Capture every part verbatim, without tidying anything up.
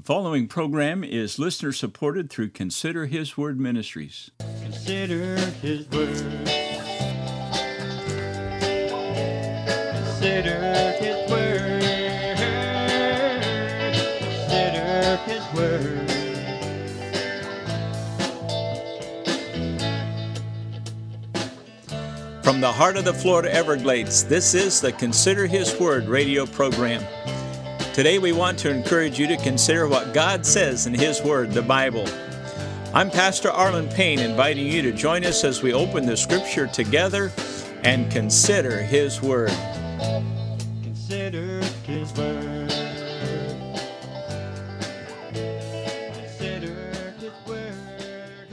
Following program is listener supported through Consider His Word Ministries. Consider His Word. Consider His Word. Consider His Word. From the heart of the Florida Everglades, this is the Consider His Word radio program. Today we want to encourage you to consider what God says in His Word, the Bible. I'm Pastor Arlen Payne, inviting you to join us as we open the Scripture together and consider His Word. Consider His Word. Consider His Word.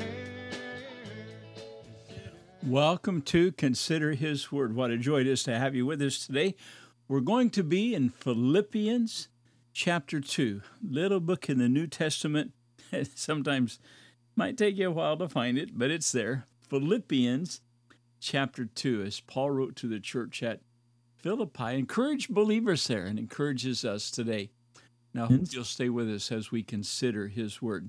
Welcome to Consider His Word. What a joy it is to have you with us today. We're going to be in Philippians chapter two, little book in the New Testament. Sometimes might take you a while to find it, but it's there. Philippians chapter two, as Paul wrote to the church at Philippi, encouraged believers there and encourages us today. Now, you'll stay with us as we consider his word.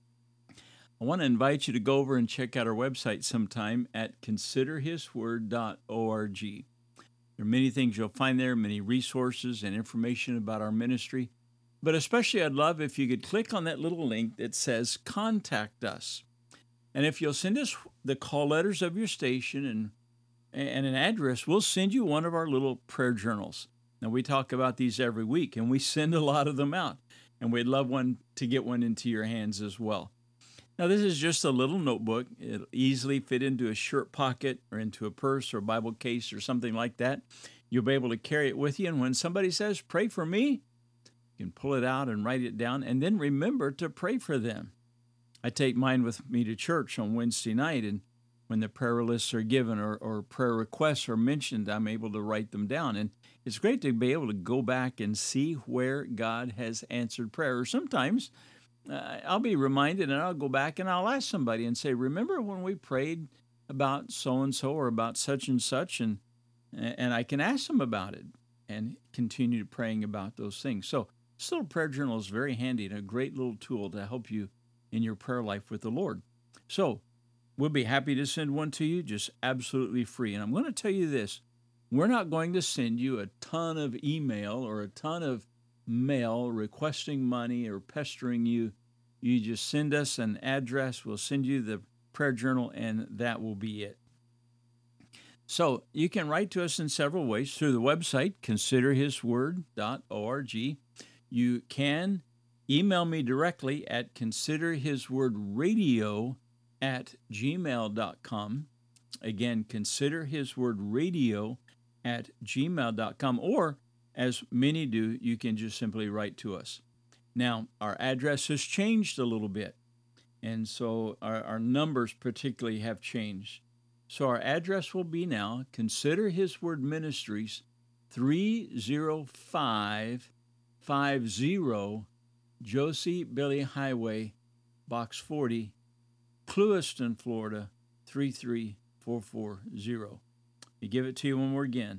I want to invite you to go over and check out our website sometime at consider his word dot org. There are many things you'll find there, many resources and information about our ministry. But especially I'd love if you could click on that little link that says Contact Us. And if you'll send us the call letters of your station and, and an address, we'll send you one of our little prayer journals. Now, we talk about these every week, and we send a lot of them out. And we'd love one to get one into your hands as well. Now, this is just a little notebook. It'll easily fit into a shirt pocket or into a purse or Bible case or something like that. You'll be able to carry it with you. And when somebody says, pray for me, you can pull it out and write it down, and then remember to pray for them. I take mine with me to church on Wednesday night, and when the prayer lists are given or, or prayer requests are mentioned, I'm able to write them down. And it's great to be able to go back and see where God has answered prayer. Or sometimes uh, I'll be reminded, and I'll go back and I'll ask somebody and say, remember when we prayed about so-and-so or about such and such? And, and I can ask them about it and continue praying about those things. So this little prayer journal is very handy and a great little tool to help you in your prayer life with the Lord. So we'll be happy to send one to you, just absolutely free. And I'm going to tell you this, we're not going to send you a ton of email or a ton of mail requesting money or pestering you. You just send us an address, we'll send you the prayer journal, and that will be it. So you can write to us in several ways through the website, consider his word dot org. You can email me directly at considerhiswordradio at gmail dot com. Again, considerhiswordradio at gmail dot com. Or, as many do, you can just simply write to us. Now, our address has changed a little bit, and so our, our numbers particularly have changed. So our address will be now Consider His Word Ministries, three oh five five oh Josie Billy Highway, Box forty, Clewiston, Florida, three three four four zero. We give it to you one more again.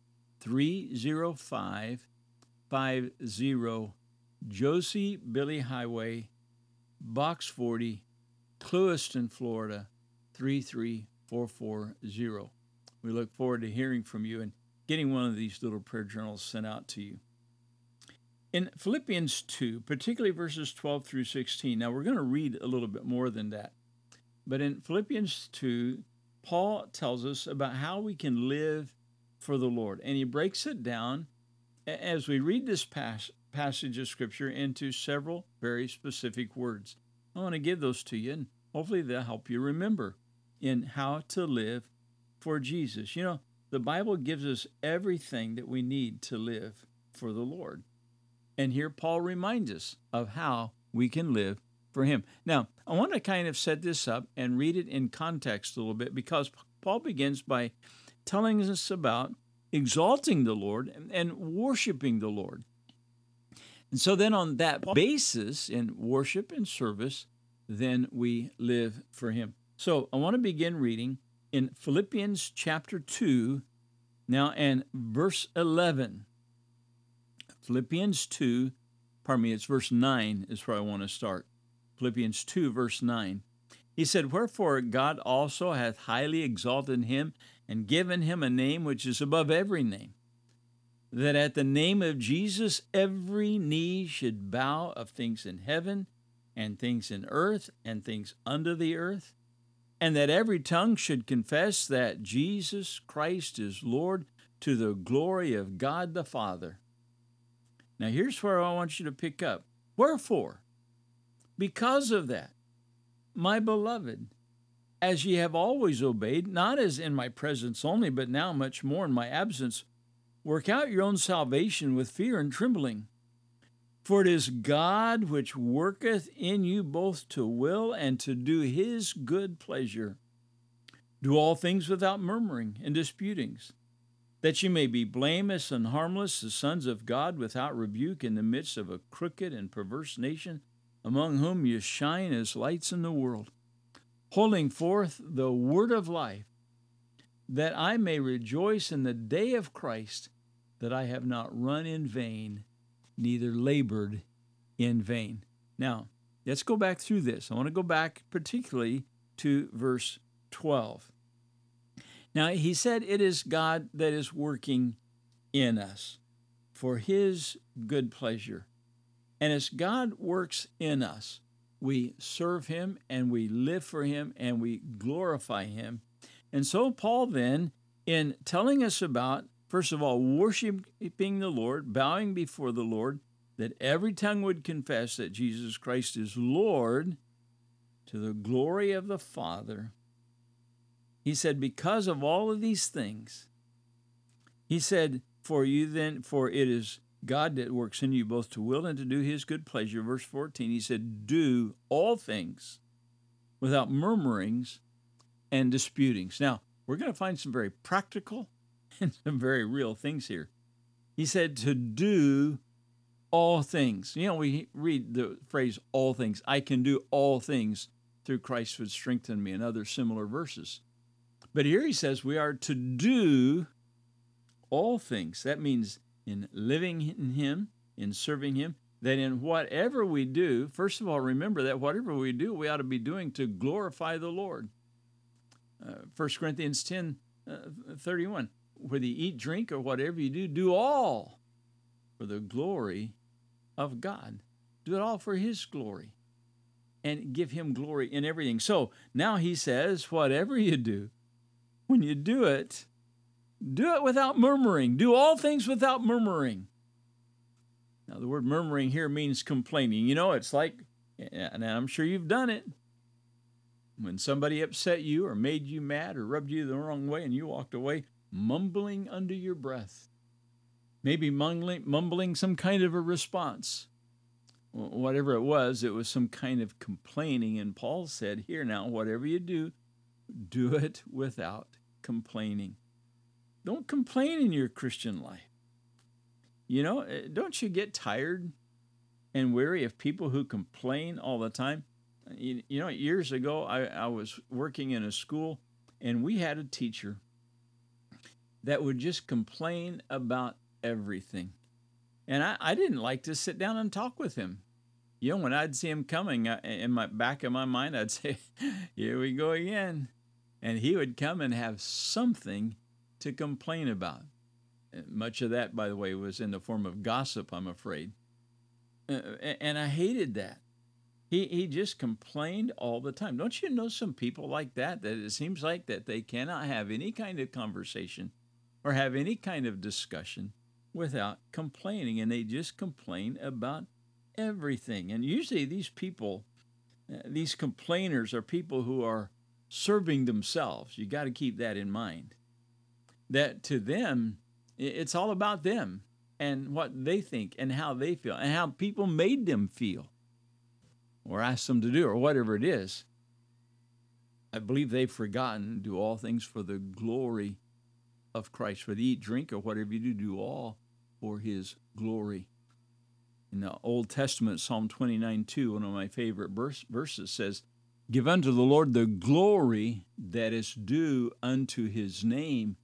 three oh five five oh Josie Billy Highway, Box forty, Clewiston, Florida, three three four four zero. We look forward to hearing from you and getting one of these little prayer journals sent out to you. In Philippians two, particularly verses twelve through sixteen, now we're going to read a little bit more than that. But in Philippians two, Paul tells us about how we can live for the Lord. And he breaks it down as we read this pas- passage of Scripture into several very specific words. I want to give those to you, and hopefully they'll help you remember in how to live for Jesus. You know, the Bible gives us everything that we need to live for the Lord. And here Paul reminds us of how we can live for him. Now, I want to kind of set this up and read it in context a little bit, because Paul begins by telling us about exalting the Lord and, and worshiping the Lord. And so then on that basis, in worship and service, then we live for him. So I want to begin reading in Philippians chapter two, now and verse eleven. Philippians two, pardon me, it's verse nine is where I want to start. Philippians two, verse nine. He said, "Wherefore God also hath highly exalted him and given him a name which is above every name, that at the name of Jesus every knee should bow, of things in heaven and things in earth and things under the earth, and that every tongue should confess that Jesus Christ is Lord, to the glory of God the Father." Now here's where I want you to pick up. Wherefore, because of that, my beloved, as ye have always obeyed, not as in my presence only, but now much more in my absence, work out your own salvation with fear and trembling. For it is God which worketh in you both to will and to do his good pleasure. Do all things without murmuring and disputings, that ye may be blameless and harmless, the sons of God, without rebuke, in the midst of a crooked and perverse nation, among whom ye shine as lights in the world, holding forth the word of life, that I may rejoice in the day of Christ, that I have not run in vain, neither labored in vain. Now, let's go back through this. I want to go back particularly to verse twelve. Now, he said it is God that is working in us for his good pleasure. And as God works in us, we serve him and we live for him and we glorify him. And so Paul then, in telling us about, first of all, worshiping the Lord, bowing before the Lord, that every tongue would confess that Jesus Christ is Lord, to the glory of the Father. He said, because of all of these things, he said, for you then, for it is God that works in you both to will and to do his good pleasure. Verse fourteen, he said, do all things without murmurings and disputings. Now, we're going to find some very practical and some very real things here. He said to do all things. You know, we read the phrase all things. I can do all things through Christ who strengthen me, and other similar verses. But here he says we are to do all things. That means in living in him, in serving him, that in whatever we do, first of all, remember that whatever we do, we ought to be doing to glorify the Lord. Uh, First Corinthians ten, thirty-one, whether you eat, drink, or whatever you do, do all for the glory of God. Do it all for his glory and give him glory in everything. So now he says, whatever you do, when you do it, do it without murmuring. Do all things without murmuring. Now, the word murmuring here means complaining. You know, it's like, and I'm sure you've done it, when somebody upset you or made you mad or rubbed you the wrong way and you walked away, mumbling under your breath. Maybe mumbling, mumbling some kind of a response. Whatever it was, it was some kind of complaining. And Paul said, here now, whatever you do, do it without complaining. Don't complain in your Christian life. You know, don't you get tired and weary of people who complain all the time? You, you know, years ago, I, I was working in a school, and we had a teacher that would just complain about everything. And I, I didn't like to sit down and talk with him. You know, when I'd see him coming, I, in my back of my mind, I'd say, here we go again. And he would come and have something to complain about. Much of that, by the way, was in the form of gossip, I'm afraid. Uh, and I hated that. He he just complained all the time. Don't you know some people like that, that it seems like that they cannot have any kind of conversation or have any kind of discussion without complaining, and they just complain about everything. And usually these people, uh, these complainers are people who are serving themselves. You got to keep that in mind. That to them, it's all about them and what they think and how they feel and how people made them feel or asked them to do or whatever it is. I believe they've forgotten do all things for the glory of Christ. Whether you eat, drink, or whatever you do, do all for his glory. In the Old Testament, Psalm twenty-nine two, one of my favorite verse, verses says, give unto the Lord the glory that is due unto his name.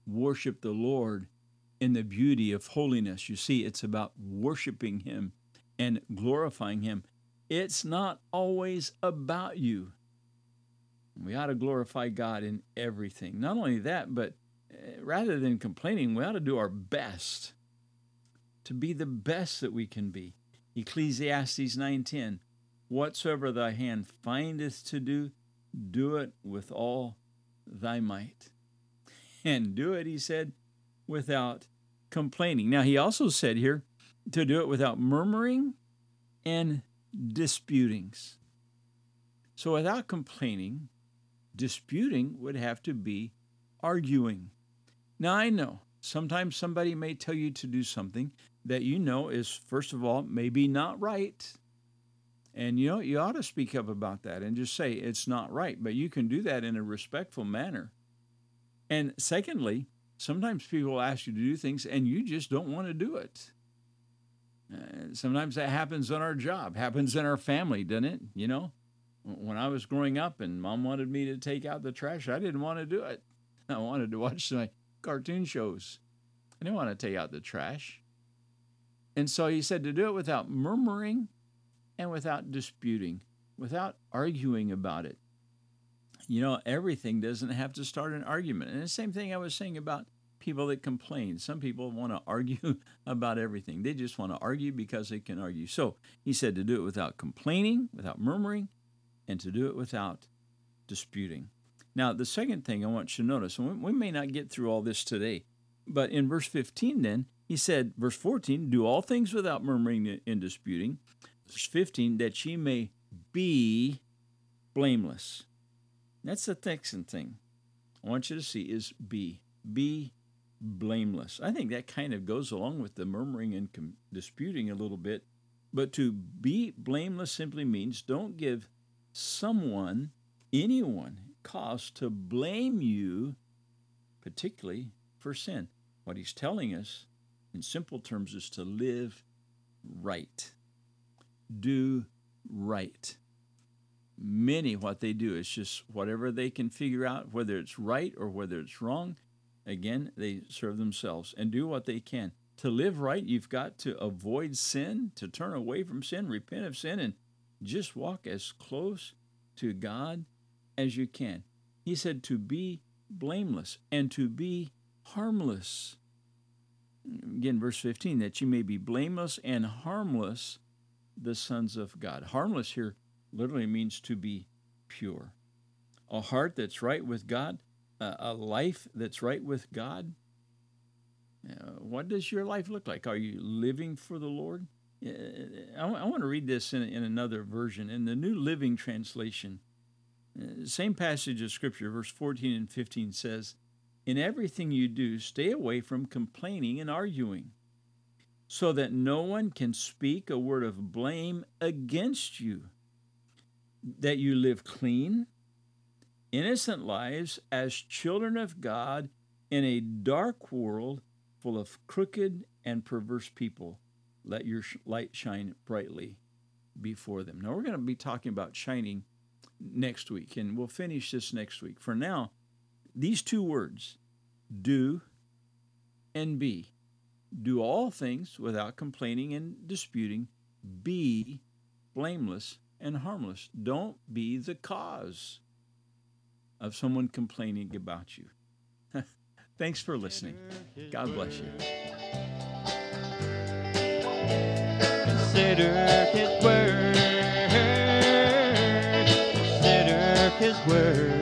Worship the Lord in the beauty of holiness. You see, it's about worshiping him and glorifying Him. It's not always about you. We ought to glorify God in everything. Not only that, but uh, rather than complaining, we ought to do our best to be the best that we can be. Ecclesiastes nine ten, whatsoever thy hand findeth to do, do it with all thy might. And do it, he said, without complaining. Now, he also said here to do it without murmuring and disputings. So without complaining, disputing would have to be arguing. Now, I know sometimes somebody may tell you to do something that you know is, first of all, maybe not right. And you know, you ought to speak up about that and just say it's not right. But you can do that in a respectful manner. And secondly, sometimes people ask you to do things and you just don't want to do it. Uh, sometimes that happens on our job, happens in our family, doesn't it? You know, when I was growing up and Mom wanted me to take out the trash, I didn't want to do it. I wanted to watch my cartoon shows. I didn't want to take out the trash. And so he said to do it without murmuring and without disputing, without arguing about it. You know, everything doesn't have to start an argument. And the same thing I was saying about people that complain. Some people want to argue about everything. They just want to argue because they can argue. So he said to do it without complaining, without murmuring, and to do it without disputing. Now, the second thing I want you to notice, and we may not get through all this today, but in verse fifteen then, he said, verse fourteen, do all things without murmuring and disputing. Verse fifteen, that ye may be blameless. That's the next thing I want you to see is be. Be blameless. I think that kind of goes along with the murmuring and com- disputing a little bit. But to be blameless simply means don't give someone, anyone, cause to blame you, particularly for sin. What he's telling us in simple terms is to live right. Do right. Many, what they do is just whatever they can figure out, whether it's right or whether it's wrong. Again, they serve themselves and do what they can. To live right, you've got to avoid sin, to turn away from sin, repent of sin, and just walk as close to God as you can. He said to be blameless and to be harmless. Again, verse fifteen, that you may be blameless and harmless, the sons of God. Harmless here literally means to be pure. A heart that's right with God, a life that's right with God. Uh, what does your life look like? Are you living for the Lord? Uh, I, w- I want to read this in, in another version, in the New Living Translation. Uh, same passage of Scripture, verse fourteen and fifteen says, in everything you do, stay away from complaining and arguing, so that no one can speak a word of blame against you, that you live clean, innocent lives as children of God in a dark world full of crooked and perverse people. Let your light shine brightly before them. Now, we're going to be talking about shining next week, and we'll finish this next week. For now, these two words, do and be. Do all things without complaining and disputing. Be blameless and harmless. Don't be the cause of someone complaining about you. Thanks for listening. God bless you. Consider his word. Consider his word.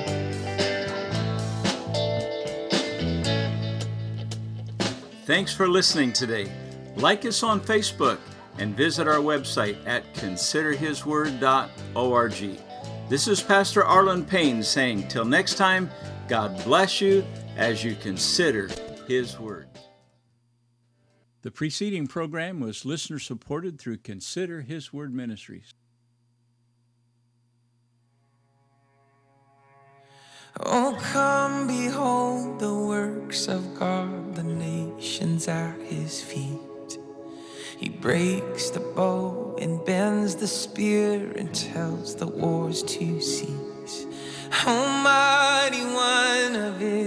Thanks for listening today. Like us on Facebook and visit our website at consider his word dot org. This is Pastor Arlen Payne saying, till next time, God bless you as you consider His Word. The preceding program was listener supported through Consider His Word Ministries. Oh, come behold the works of God, the nations at His feet. He breaks the bow and bends the spear and tells the wars to cease. Almighty One of Israel.